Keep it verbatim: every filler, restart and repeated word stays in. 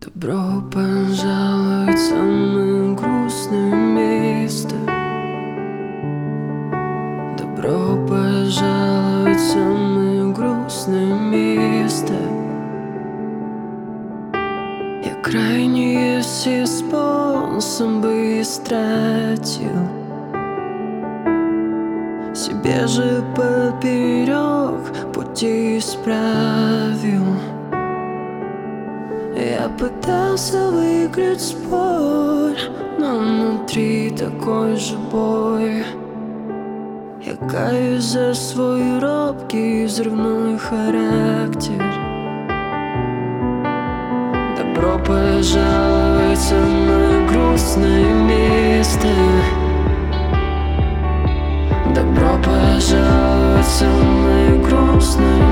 Добро пожаловать в самое грустное место. Добро пожаловать в самое грустное место. Я крайние все способы истратил, себе же поперек пути исправил. Я пытался выиграть спор, но внутри такой же бой. Я каюсь за свой робкий взрывной характер. Добро пожаловать в самое грустное место. Добро пожаловать в самое грустное